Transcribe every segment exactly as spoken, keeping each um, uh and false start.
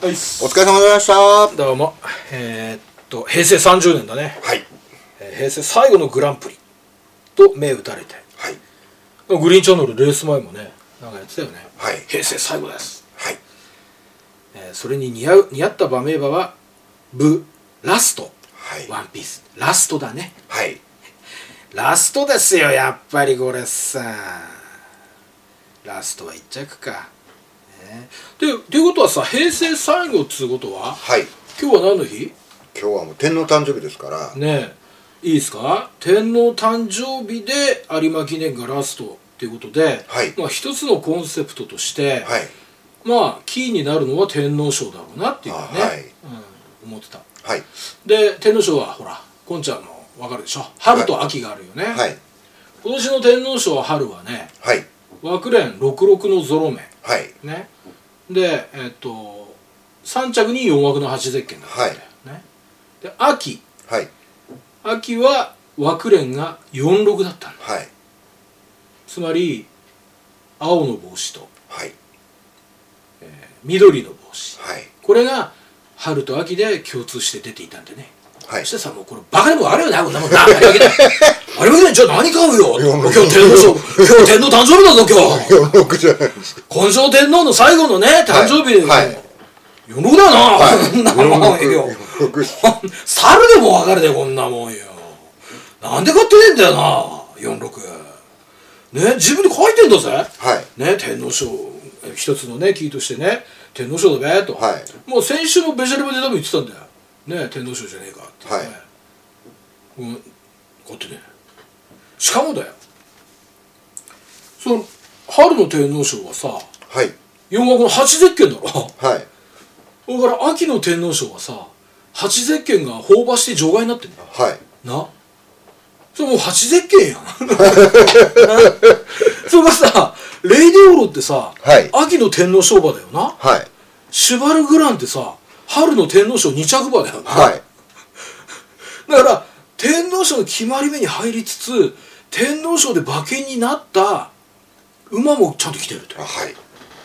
はい、お疲れ様でございました。 どうも。えー、っと平成さんじゅうねんだね。 はい、 えー、平成最後のグランプリと銘打たれて、 はい、 グリーンチャンネルレース前もねなんかやってたよね。 はい、 平成最後です。 はい、 えー、それに似合う似合った馬名馬はブラスト、 はい、 ワンピースラストだね。 はい、 ラストですよ、やっぱりこれさ。ラストは一着か。ね、でということはさ、平成最後っつうことは、 はい、 今日は何の日？ 今日はもう天皇誕生日ですからねえ、いいですか。天皇誕生日で有馬記念がラストっていうことで、 はい、 まあ一つのコンセプトとして、 はい、 まあキーになるのは天皇賞だろうなっていうね、 はい、 うん、思ってた。 はい、 で天皇賞はほらこんちゃんの分かるでしょ、春と秋があるよね。 はい、 今年の天皇賞は春はね、 はい、 枠連ろくろくのゾロ目、 はい、 ね、でえっとさん着によん枠のはちゼッケンだったんだよね。で秋、 はい、 秋は枠連がよんろくだったんだ。 はい、 つまり青の帽子と、 はい、 えー、緑の帽子、 はい、 これが春と秋で共通して出ていたんでね。 はい、 そしてさ、もうこれバカでもあるよな、こんなもんな。あれわけだよ。あれわけだよ。じゃあ何買うよ。今日天皇賞、今日天皇誕生日だぞ、今日。 よんろくじゃないですか。 今生天皇の最後のね、誕生日で、 はいはい、 よんろくだよな、 はい、 こんなもんよ。猿でも分かるで、こんなもんよ。なんで買ってねえんだよな、よんろく。ね、自分で書いてんだぜ。 はい。 ね、天皇賞、一つのね、キーとしてね、天皇賞だべと。 はい。 もう先週のベジャレバで多分言ってたんだよ。ね、天皇賞じゃねえかって、ね。はい。うん、こうやってね。しかもだよ。その、春の天皇賞はさ、 はい。 よん枠のはちゼッケンだろ。 はい。 それから秋の天皇賞はさ、はちゼッケンが放馬して除外になってんだよ。 はい。 な。それもうはちゼッケンやん。それがさ、レイディオロってさ、はい、秋の天皇賞馬だよな。はい。シュバルグランってさ、春の天皇賞に着馬だよな。はい。だから、天皇賞の決まり目に入りつつ、天皇賞で馬券になった馬もちゃんと来てると。はい。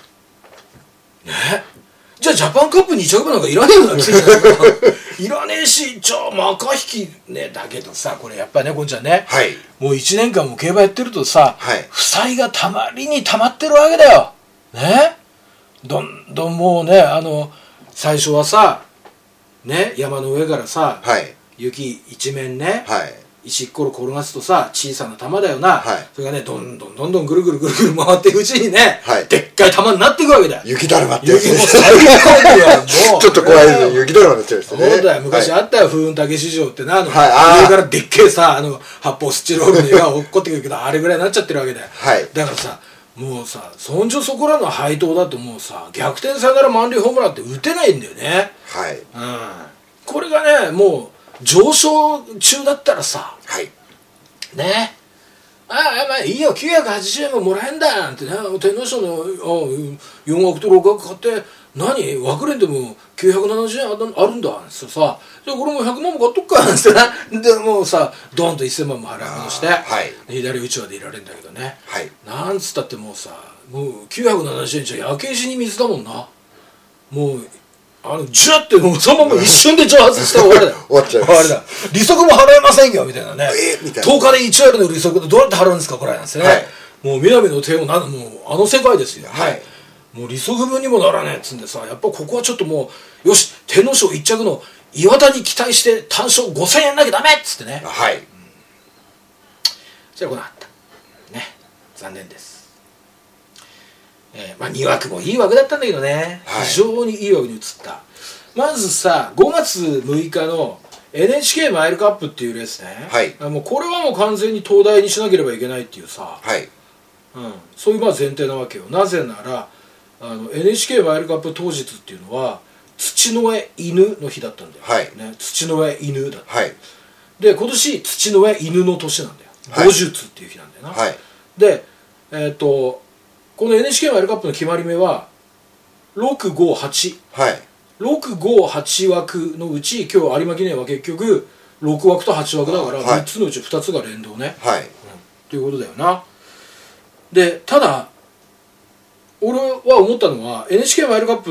ね。じゃあジャパンカップに着馬なんかいらねえよな、来てるいらねえし、じゃあマカ引きね、だけどさ、これやっぱね、こんちゃんね、はい、もういちねんかんも競馬やってるとさ、はい、負債がたまりにたまってるわけだよ。ね。どんどんもうね、あの、最初はさ、ね、山の上からさ、はい、雪一面ね、はい、石っころ転がすとさ、小さな玉だよな、はい、それがね、どんどんどんどんぐるぐるぐるぐる回っていくうちにね、はい、でっかい玉になっていくわけだよ。 雪だるまってやつ。 雪も最高よ、もう。 ちょっと怖いですね、雪だるまになっちゃいましたね。 そうだよ、昔あったよ、風雲竹市場ってな、あの、はい、上からでっけえさ、あの、発泡スチロールの絵が落っこってくるけど、あれぐらいになっちゃってるわけだよ。はい。だからさ、もうさ、そんじょそこらの配当だともうさ、逆転サヨナラ満塁ホームランって打てないんだよね。はい。うん。これがね、もう、上昇中だったらさ、はい。ね。ああ、まあいいよ、きゅうひゃくはちじゅうえんももらえんだってね、天皇賞のよん枠とろく枠買って、何枠連でもきゅうひゃくななじゅうえんあるんだってさ、じゃあこれもひゃくまんも買っとくかってな。でもうさ、ドンとせんまんも払い戻して、はい、左うちわでいられるんだけどね、はい、なんつったってもうさ、もうきゅうひゃくななじゅうえんじゃ焼け石に水だもんな。もうあのジュッてもうそのまま一瞬で蒸発して終わりだよ。 終わっちゃいます。終わりだ。 利息も払えませんよみたいなね。 えー、みたいな。 とおかでいち割の利息でどうやって払うんですかこれなんですね。はい、もう南の帝王なんもうあの世界ですよ。はい。もう利息分にもならねえっつんでさ、やっぱここはちょっともうよし天皇賞一着の岩田に期待して単勝ごせんえんなきゃダメっつってね。はい。うん、じゃあこうなったね、残念です。えー、まあに枠もいい枠だったんだけどね、はい、非常にいい枠に移った。まずさ、ごがつむいかの エヌエイチケー マイルカップっていうレースね、はい、もうこれはもう完全に東大にしなければいけないっていうさ、はい、うん、そういうまあ前提なわけよ。なぜならあの エヌエイチケー マイルカップ当日っていうのは土の上犬の日だったんだよ、はい、ね、土の上犬だった、はい、で今年土の上犬の年なんだよ、はい、ごじゅつっていう日なんだよな、はい、でえっ、ー、とこの エヌエイチケー マイルカップの決まり目はろくごはち、はい、ろくごはち枠のうち今日有馬記念は結局ろく枠とはち枠だから、はい、みっつのうちふたつが連動ね、はい、うん、っていうことだよな。でただ俺は思ったのは エヌエイチケー マイルカップの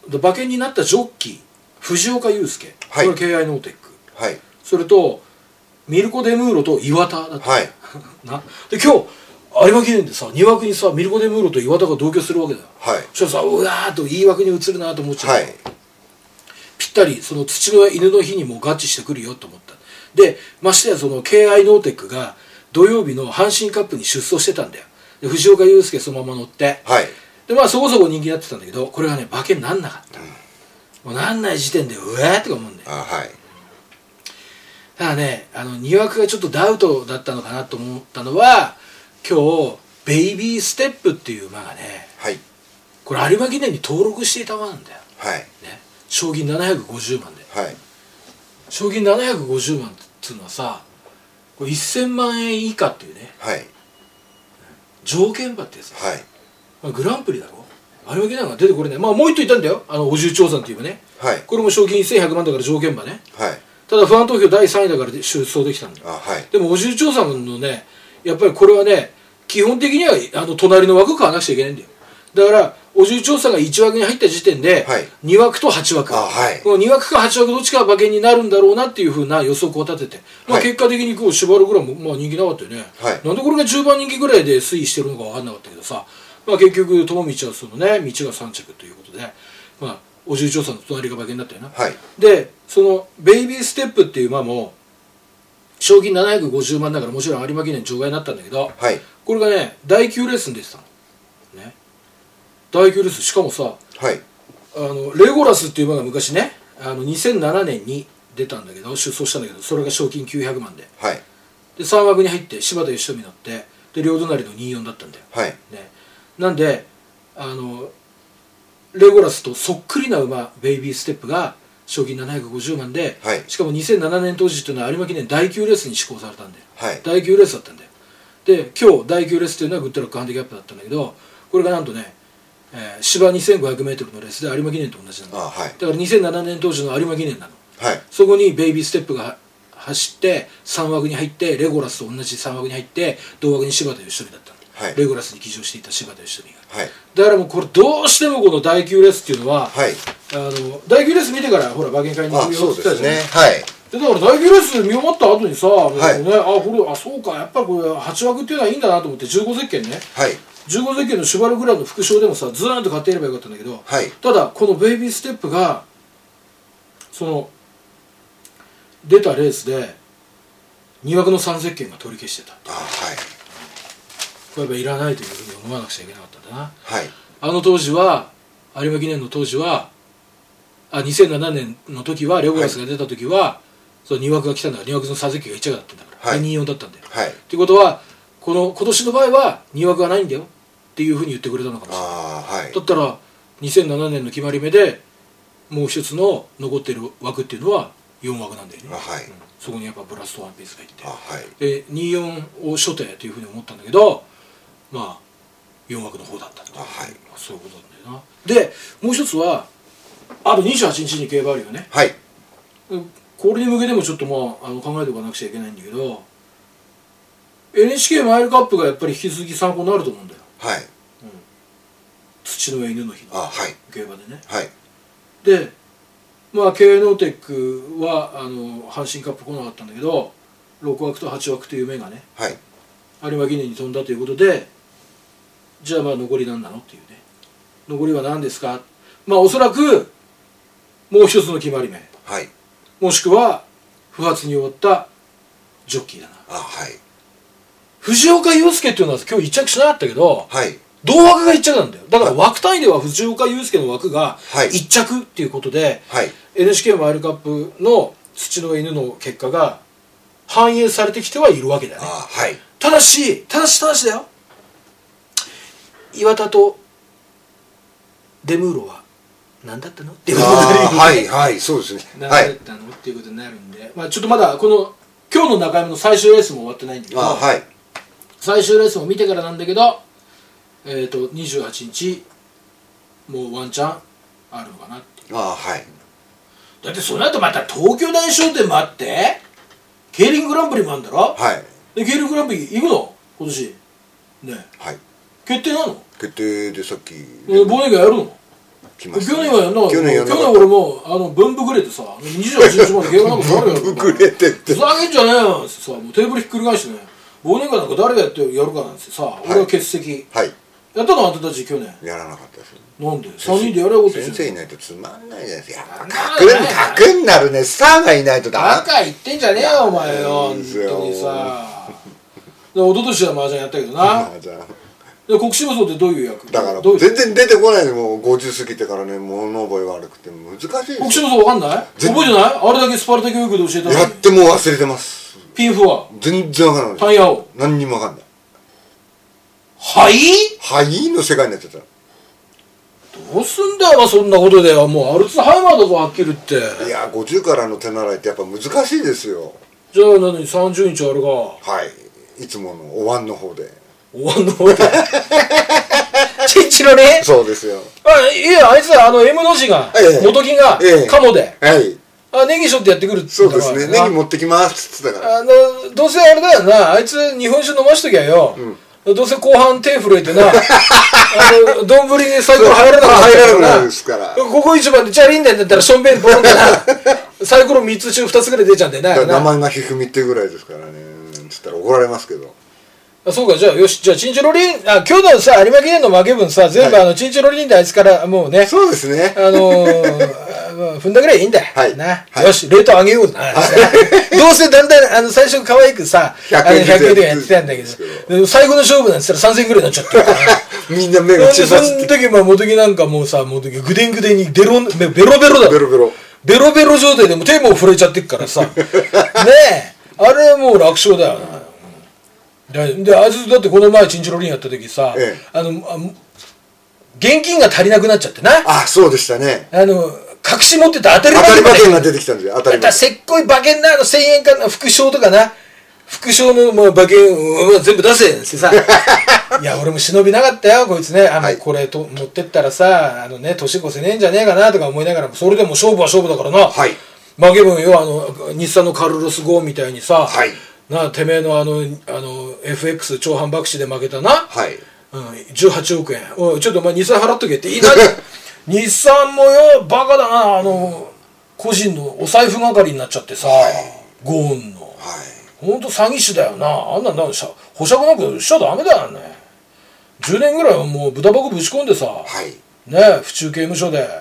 で馬券になったジョッキー藤岡祐介、 はい、 これ ケーアイ ノーテック、 はい、 それとミルコ・デムーロと岩田だった、 はい、 なで今日有馬記念でさに枠にさミルコ・デムーロと岩田が同居するわけだよ、 はい、 そしたらさうわーっといい枠に移るなと思っちゃう、はい、ぴったりその土の犬の日にも合致してくるよと思った。でましてやその ケーアイ ノーテックが土曜日の阪神カップに出走してたんだよ。で藤岡祐介そのまま乗って、はい、でまあそこそこ人気になってたんだけど、これがね馬券になんなかった、うん、もうなんない時点でうえーって思うんだよ。 あ、はい、 ただねあのに枠がちょっとダウトだったのかなと思ったのは今日ベイビーステップっていう馬がね、はい、これ有馬記念に登録していた馬なんだよ、はいね、賞金ななひゃくごじゅうまんで、はい、賞金ななひゃくごじゅうまんっていうのはさこれせんまんえん以下っていうね、はい、条件馬ってやつです、はい、まあ、グランプリだろ有馬記念が出てこれね、まあもう一頭いたんだよ、あのお重長山っていう馬ね、はい、これも賞金せんひゃくまんだから条件馬ね、はい、ただ不安投票だいさんいだから出走できたんだよ、あ、はい、でもお重長山のねやっぱりこれはね基本的にはあの隣の枠買わなくちゃいけないんだよ。だからお重長山がいち枠に入った時点で、はい、に枠とはち枠、はい、このに枠かはち枠どっちかが馬券になるんだろうなっていうふうな予測を立てて、まあ、結果的にこうシュバルグラム、まあ、人気なかったよね、はい、なんでこれがじゅうばん人気ぐらいで推移してるのか分かんなかったけどさ、まあ、結局友道はそのね道がさん着ということで、まあ、お重長山の隣が馬券になったよな、はい、でそのベイビーステップっていう馬も賞金ななひゃくごじゅうまんだからもちろん有馬記念除外になったんだけど、はい、これがねだいきゅうレースに出てたのね、だいきゅうレースしかもさ、はい、あのレゴラスっていう馬が昔ねあのにせんななねんに出たんだけど出走したんだけどそれが賞金きゅうひゃくまんで、はい、でさん枠に入って柴田義富に乗ってで両隣のにじゅうよんだったんだよ、はいね、なんであのレゴラスとそっくりな馬ベイビーステップが賞金ななひゃくごじゅうまんで、はい、しかもにせんななねん当時っていうのは有馬記念だいきゅうレースに施行されたんだよ、はい、だいきゅうレースだったんだよ。で今日だいきゅうレースっていうのはグッドラックハンディキャップだったんだけどこれがなんとね、えー、芝 にせんごひゃくメートル のレースで有馬記念と同じなんだ、はい、だからにせんななねん当時の有馬記念なの、はい、そこにベイビーステップが走ってさん枠に入ってレゴラスと同じさん枠に入って同枠に柴田義富だったの、はい、レゴラスに騎乗していた柴田義富が、はい、だからもうこれどうしてもこのだいきゅうレースっていうのは、はい、あのだいきゅうレース見てからほら馬券買いに行くよって言ったじゃん、ね、はい、でだからだいきゅうレース見終わった後にさ、はい、ね、あこれあそうかやっぱりこれはち枠っていうのはいいんだなと思ってじゅうごゼッケンね、はい、じゅうごゼッケンのシュバルグランの副賞でもさずーんと買っていればよかったんだけど、はい、ただこのベイビーステップがその出たレースでに枠のさんゼッケンが取り消してた。あ、はい、これやっぱいらないというふうに思わなくちゃいけなかったんだな、はい、あの当時は有馬記念の当時はあにせんななねんの時はレゴラスが出た時は、はい、そのに枠が来たんだからに枠のさんゼッケンがいち着だったんだから、はい、にじゅうよんだったんだよ、はい、っていうことはこの今年の場合はに枠がないんだよっていうふうに言ってくれたのかもしれない。あ、はい、だったらにせんななねんの決まり目でもう一つの残っている枠っていうのはよん枠なんだよね、はい、うん、そこにやっぱブラストワンピースがいて、はい、でにじゅうよんを初手というふうに思ったんだけどまあよん枠の方だったっていう、はい、そういうことなんだよな。でもう一つはあとにじゅうはちにちに競馬あるよね、はい、これに向けてもちょっとまあ、あの考えておかなくちゃいけないんだけど エヌエイチケー マイルカップがやっぱり引き続き参考になると思うんだよ、はい、うん、土の上犬の日の競馬でね、はい、でまあ ケーアイ ノーテックはあの阪神カップ来なかったんだけどろく枠とはち枠という目がね、はい、有馬記念に飛んだということでじゃあまあ残り何なのっていうね、残りは何ですか、まあおそらくもう一つの決まり目、はい、もしくは不発に終わったジョッキーだな。あ、はい、藤岡祐介っていうのは今日一着しなかったけど、はい、同枠が一着なんだよ。だから枠単位では藤岡祐介の枠が一着っていうことで、はい、エヌエイチケー マイルカップの土の上犬の結果が反映されてきてはいるわけだよね。あ、はい、ただしただしただしだよ、岩田とデムーロは何だったのっていうことになるんで、 はいはいそうですね、 何だったの、はい、っていうことになるんで、まあちょっとまだこの今日の中山の最終レースも終わってないんだけど、あ、はい、最終レースも見てからなんだけど、えっとにじゅうはちにちもうワンチャンあるのかなっていう。あ、はい、だってその後また東京大商店もあって競輪グランプリもあるんだろ、はい、で競輪グランプリ行くの今年ね、はい、決定なの？ 決定でさっきボネがやるの？ 来ました、 ね、去年はやんなかった。 去年やんなかった。 去年俺もあの分布くれてさにじゅうはちにちまでゲームなんか誰がやる分布くれてってふざけんじゃねえよってさ、もうテーブルひっくり返してね、忘年会なんか誰がやってやるかなんてさ、はい、俺は欠席、 はい、 やったのあんたたち去年やらなかったです。 なんでさんにんでやれよ。 先生いないとつまんないじゃないですか。やっぱ格に格になるね、スターがいないとダメ。 バカ言ってんじゃねえよお前よ、本当にさ。で一昨年は麻雀やったけどな。で国士無双ってどういう役だから全然出てこないで、もうごじゅう過ぎてからね、物覚え悪くて難しいですよ。 国士無双わかんない？覚えてない？あれだけスパルタ教育で教えたのに。 やっても忘れてます。 ピンフは全然わからない。 タイヤ王何にもわかんない。 はいはいの世界になっちゃった。 どうすんだよな、そんなことでは。もうアルツハイマーだぞはっきり言って。 いやごじゅうからの手習いってやっぱ難しいですよ。 じゃあ何さんじゅうにちあるか。 はいいつものお椀の方でお椀の方でチンチロね。 そうですよ。 あいやあいつはあの M の字が、ええ、元木が、ええ、カモで、 はい、 あネギしょってやってくるって言ったから。そうですね、ネギ持ってきますっつってたから。 あのどうせあれだよな、あいつ日本酒飲ましときゃよ、うん、どうせ後半手震えてなあの丼にサイコロ入らなくな入らなくなるですから。 ここ一番でチャリンデンだったらしょんべんボロンだなサイコロみっつ中ふたつぐらい出ちゃうんだよな。 名前がひふみってぐらいですからねつったら怒られますけど。 あそうか、じゃあよし、じゃあチンチロリン、あ今日のさ有馬記念の負け分さ全部、はい、あのチンチロリンであいつからもうね、 そうですね、 あのー、踏んだぐらいいいんだよ、はい、な、はい、よしレート上げような、はい、どうせだんだんあの最初可愛くさひゃくえんとかやってたんだけど、最後の勝負なんて言ったらさんぜんえんぐらいになっちゃったからみんな目が散らしてその時まあ元木なんかもうさ元木グデングデンにベロベロベロだベロベロベロベロ状態でもう手も震えちゃってっからさねえあれもう楽勝だよな。であいつだってこの前チンチロリンやった時さ、ええ、あのあ現金が足りなくなっちゃってな。 あそうでしたね。 あの隠し持ってた当たり馬券が出てきたんですよ。当たり馬券せっこい馬券な、あのせんえんかな副賞とかな、副賞のもう馬券、うん、全部出せってさいや俺も忍びなかったよこいつね。あの、はい、これと持ってったらさあのね年越せねえんじゃねえかなとか思いながらも、それでも勝負は勝負だからな、はい、負け分よ、あの日産のカルロスゴーンみたいにさ、はいなてめえのあのあの エフエックス 超反爆死で負けたな、はいうん、じゅうはちおくえん、おいちょっとお前日産払っとけって言いな日産もよバカだな、あの個人のお財布係になっちゃってさ、はい、ゴーンの、はい、ほんと詐欺師だよな。あんなんだ保釈なんかしちゃダメだよね。じゅうねんぐらいはもう豚箱ぶち込んでさ、はい、ね府中刑務所で、はい、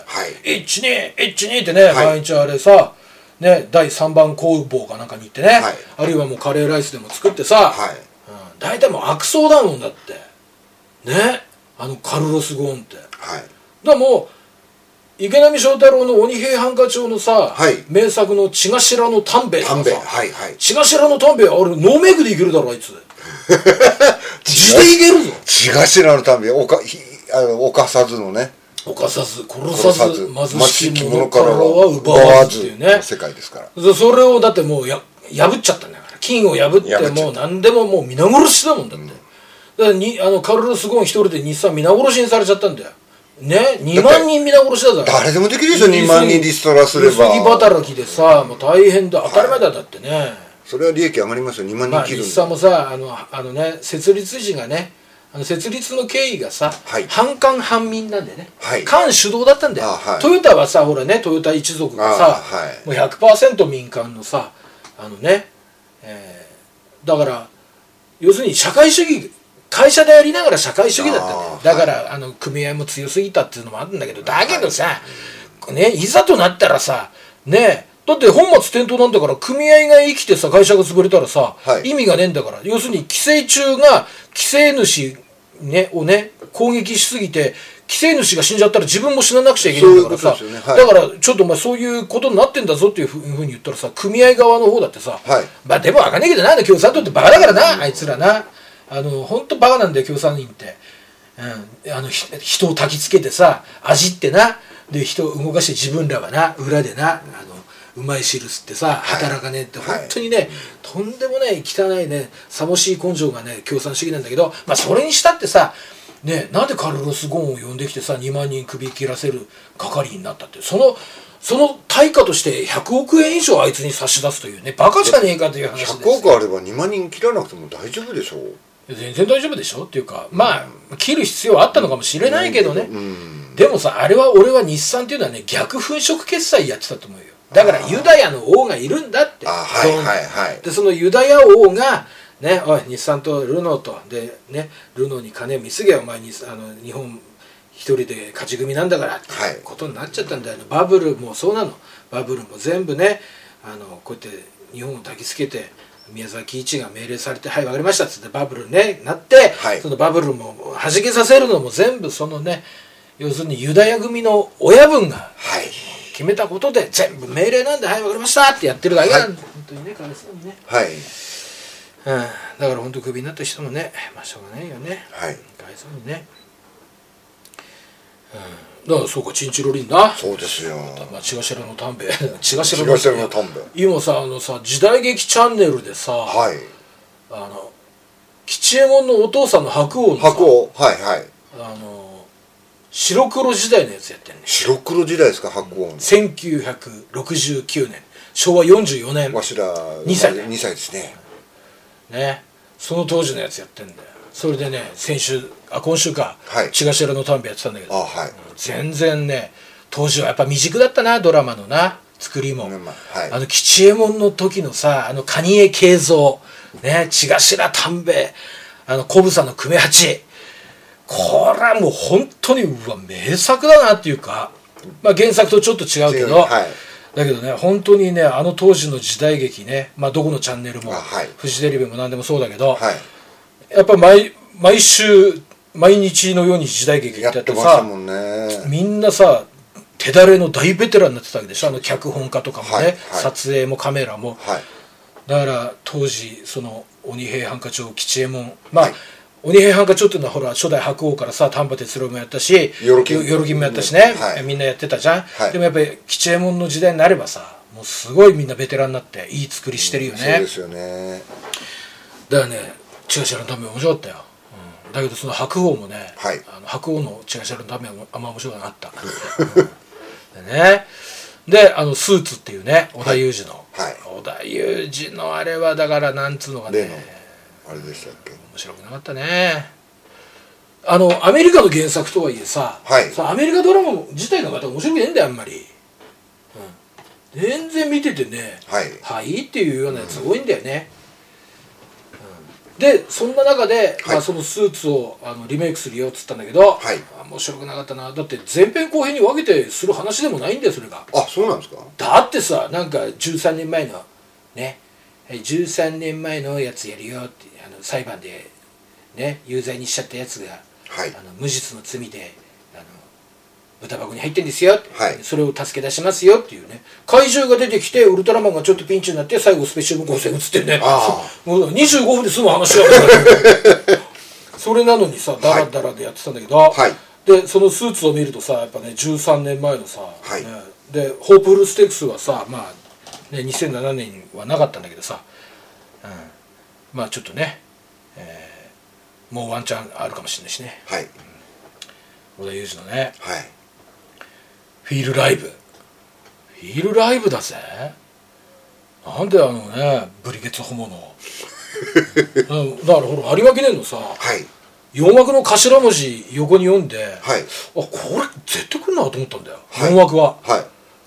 いちにいちにってね、はい、毎日あれさね、だいさんばん工房かなんかに行ってね、はい、あるいはもうカレーライスでも作ってさ、はいうん、大体もう悪党だもんだってね、あのカルロス・ゴーンって、はい、だからもう池波正太郎の鬼平犯科帳のさ、はい、名作の血頭の丹兵衛とかさ、はいはい、血頭の丹兵衛あれノーメイクでいけるだろあいつ血でいけるぞ。 血頭の丹兵衛おかあの犯さずのね、 犯さず殺さず貧しき者からは奪わずっていうね世界ですから。 それをだってもうや破っちゃったんだから、金を破ってもう何でももう皆殺しだもんだって、うん、だからにあのカルロス・ゴーン一人で日産皆殺しにされちゃったんだよね。にまんにん皆殺しだぞ。 誰でもできるでしょにまんにんリストラすれば。 薄着働きでさもう大変だ、当たり前だだってね、はい、 それは利益上がりますよにまんにん切るんだ、 まあ、日産もさあのあのね設立時がねあの設立の経緯がさ、はい、半官半民なんでね、はい、官主導だったんだよ、はい、トヨタはさほらねトヨタ一族がさ、はい、もう ひゃくパーセント 民間のさあのね、えー、だから要するに社会主義会社でやりながら社会主義だったんだよ。だから、はい、あの組合も強すぎたっていうのもあるんだけど、だけどさ、はい、ね、いざとなったらさねだって本末転倒なんだから、組合が生きてさ会社が潰れたらさ、はい、意味がねえんだから。要するに規制中が規制主、ね、をね攻撃しすぎて規制主が死んじゃったら自分も死ななくちゃいけないんだからさ、ねはい、だからちょっとお前そういうことになってんだぞっていうふうに言ったらさ組合側の方だってさ、はい、まあでも分かんないけどな、共産党ってバカだからな、うん、あいつらなあの本当バカなんだよ共産人って、うん、あの人を焚きつけてさ味ってなで人を動かして自分らはな裏でなあのうまい汁吸ってさ働かねえって、はい、本当にね、はい、とんでもない汚いねさもしい根性がね共産主義なんだけど、まあそれにしたってさねなんでカルロス・ゴーンを呼んできてさにまんにん首切らせる係になったって、そのその対価としてひゃくおくえん以上あいつに差し出すというねバカじゃねえかという話です。 ひゃくおくあればにまんにん切らなくても大丈夫でしょう。 全然大丈夫でしょっていうか、まあ切る必要はあったのかもしれないけどね、うん、 でもさあれは俺は日産っていうのはね逆粉飾決済やってたと思うよ。だからユダヤの王がいるんだって。 あはいはいはい。 でそのユダヤ王がね、おい日産とルノーとでねルノーに金を見すげお前にあの日本一人で勝ち組なんだからってことになっちゃったんだよね。バブルもそうなの。バブルも全部ねあのこうやって日本を抱きつけて宮沢喜一が命令されてはい分かりましたっつってバブルねなって、はい、そのバブルも弾けさせるのも全部そのね要するにユダヤ組の親分が決めたことで全部命令なんではい分かりましたってやってるだけなんで、はい、本当にねかわいそうにね。はい。うん、だから本当クビになった人もねまあしょうがないよね。はい。かわいそうにね。うん、だからそうかチンチロリンな。 そうですよ。 まあ血頭の丹兵衛血頭の丹兵衛。 今さあのさ時代劇チャンネルでさ、はい、あの吉右衛門のお父さんの白鸚のさ白鸚はいはいあの白黒時代のやつやってんね。 白黒時代ですか白鸚の。 せんきゅうひゃくろくじゅうきゅうねんしょうわよんじゅうよねん。 わしらにさいだよ。 にさいですね。 ねその当時のやつやってんだよ。それでね先週あ今週か、 はい、 血頭の丹兵衛やってたんだけど、 あ、はい、 全然ね当時はやっぱ未熟だったなドラマのな作りも、うんまあはい、あの吉右衛門の時のさあの蟹江慶三ね血頭丹兵衛あの小房の久米八これはもう本当にうわ名作だなっていうか、まあ、原作とちょっと違うけど、はい、だけどね本当にねあの当時の時代劇ね、まあ、どこのチャンネルも、はい、フジテレビも何でもそうだけど、はい、やっぱ毎毎週毎日のように時代劇やっててさ、ね、みんなさ手だれの大ベテランになってたわけでしょ。あの脚本家とかもね、はいはい、撮影もカメラも、はい、だから当時その鬼平犯科帳吉右衛門まあ、はい、鬼平犯科帳っていうのはほら初代白鸚からさ丹波哲郎もやったしよろきもやったしね、はい、みんなやってたじゃん、はい、でもやっぱり吉右衛門の時代になればさもうすごいみんなベテランになっていい作りしてるよね、うん、そうですよね。 だからね血頭のため面白かったよ。だけどその白鸚もね、はい、あの白鸚の血頭のためはあんま面白くなかった、うん、でねであのスーツっていうね織田裕二の、はいはい、織田裕二のあれはだからなんつうのがねあれでしたっけ面白くなかったね。あのアメリカの原作とはいえさ、はい、さアメリカドラマ自体がまた面白くねえんだよあんまり、うん、全然見ててねはい、はい、っていうようなやつ多いんだよね、うん、でそんな中で、はいまあ、そのスーツをあのリメイクするよっつったんだけど、はい、面白くなかったな。だって前編後編に分けてする話でもないんだよそれが。 あそうなんですか。 だってさなんかじゅうさんねんまえのねじゅうさんねんまえのやつやるよってあの裁判でね有罪にしちゃったやつが、はい、あの無実の罪であの豚箱に入ってんですよ、はい、それを助け出しますよっていうね怪獣が出てきてウルトラマンがちょっとピンチになって最後スペシャル光線映ってねもうにじゅうごふんで済む話だからそれなのにさダラダラでやってたんだけど、はい、でそのスーツを見るとさやっぱねじゅうさんねんまえのさ、はいね、でホープフルステークスはさまあね、にせんななねんはなかったんだけどさ、うん、まあちょっとね、えー、もうワンチャンあるかもしれないしね、はいうん、織田裕二のね、はい、フィールライブフィールライブだぜ。なんであのねブリケツホモのだからほら有馬記念のさ、はい、よん枠の頭文字横に読んで、はい、あこれ絶対来るなと思ったんだよ、はい、よん枠は、はい、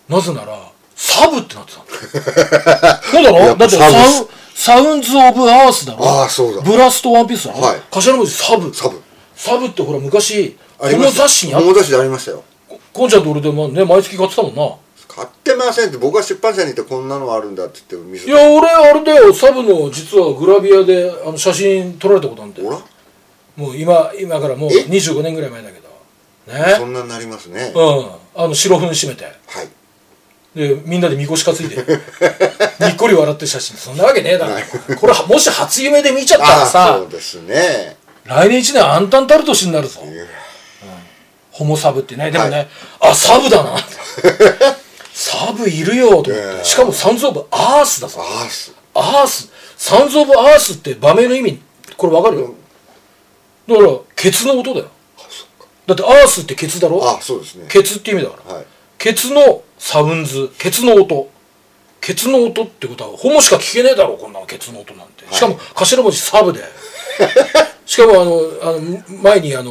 なぜならサブってなってたんだそうだろだってサウサウンズ・オブ・アースだろあそうだブラスト・ワンピースだろ、はい、頭文字サブサブサブってほら昔この雑誌にあったこの雑誌でありましたよ。 こんちゃんと俺でもね毎月買ってたもんな。 買ってませんって僕は出版社に行ってこんなのあるんだって言って見せていや俺あれだよサブの実はグラビアであの写真撮られたことあるんだよ。もう今今からもうにじゅうごねんぐらい前だけどねそんなになりますね。 うんあの白粉締めてはいでみんなでみこし担いでにっこり笑ってる写真そんなわけねえだろ、はい、これもし初夢で見ちゃったらさそうですね来年いちねん暗淡たる年になるぞ、うん、ホモサブってねでもね、はい、あサブだなサブいるよと思って、えー、しかもサンズ・オブ・アースだぞ。 アースアースサンズ・オブ・アースって場面の意味これ分かるよ、うん、だからケツの音だよ。あそっかだってアースってケツだろ。 あそうですねケツって意味だから、はい、ケツのサウンズケツの音ケツの音ってことはホモしか聞けねえだろこんなケツの音なんて、はい、しかも頭文字サブでしかもあのあの前にあの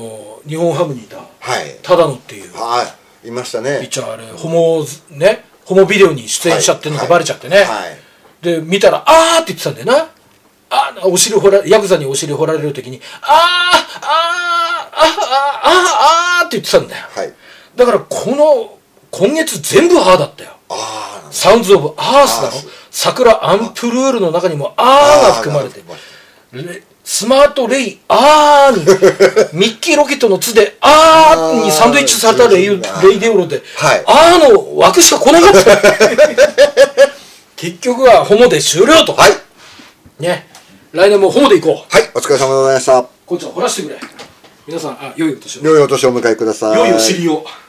日本ハムにいた、 はい、 只野っていうはいいましたね。 ピッチャー、あれホモねホモビデオに出演しちゃってるのがバレちゃってね、はいはい、で見たらあーって言ってたんだよな。あお尻掘らヤクザにお尻掘られる時にあーあーあーあーあーって言ってたんだよ、はい、だからこの今月全部あーだったよ。あサウンズ・オブ・アースだろ。桜アンプルールの中にもあーが含まれてる。スマートレイあーにミッキーロケットのつであーにサンドイッチされたレイレイデオロで、はい、あーの枠しか来なかった結局はホモで終了と。はいね、来年もホモで行こう。 はい、お疲れ様でございました。 こっちは掘らしてくれ。皆さん、あ、良いお年を。 良いお年をお迎えください。 良いお尻を。